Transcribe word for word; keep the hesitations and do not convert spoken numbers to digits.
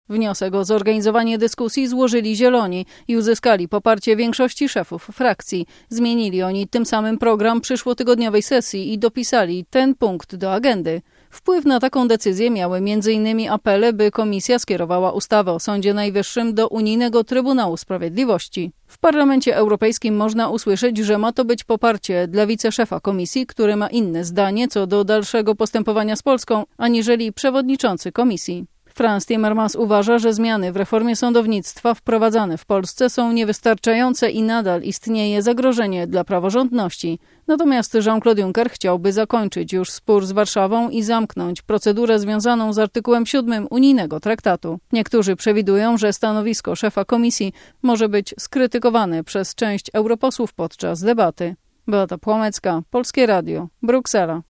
Wniosek o zorganizowanie dyskusji złożyli Zieloni i uzyskali poparcie większości szefów frakcji. Zmienili oni tym samym program przyszłotygodniowej sesji i dopisali ten punkt do agendy. Wpływ na taką decyzję miały między innymi apele, by komisja skierowała ustawę o Sądzie Najwyższym do Unijnego Trybunału Sprawiedliwości. W Parlamencie Europejskim można usłyszeć, że ma to być poparcie dla wiceszefa komisji, który ma inne zdanie co do dalszego postępowania z Polską, aniżeli przewodniczący komisji. Frans Timmermans uważa, że zmiany w reformie sądownictwa wprowadzane w Polsce są niewystarczające i nadal istnieje zagrożenie dla praworządności. Natomiast Jean-Claude Juncker chciałby zakończyć już spór z Warszawą i zamknąć procedurę związaną z artykułem siódmym unijnego traktatu. Niektórzy przewidują, że stanowisko szefa komisji może być skrytykowane przez część europosłów podczas debaty. Beata Płomecka, Polskie Radio, Bruksela.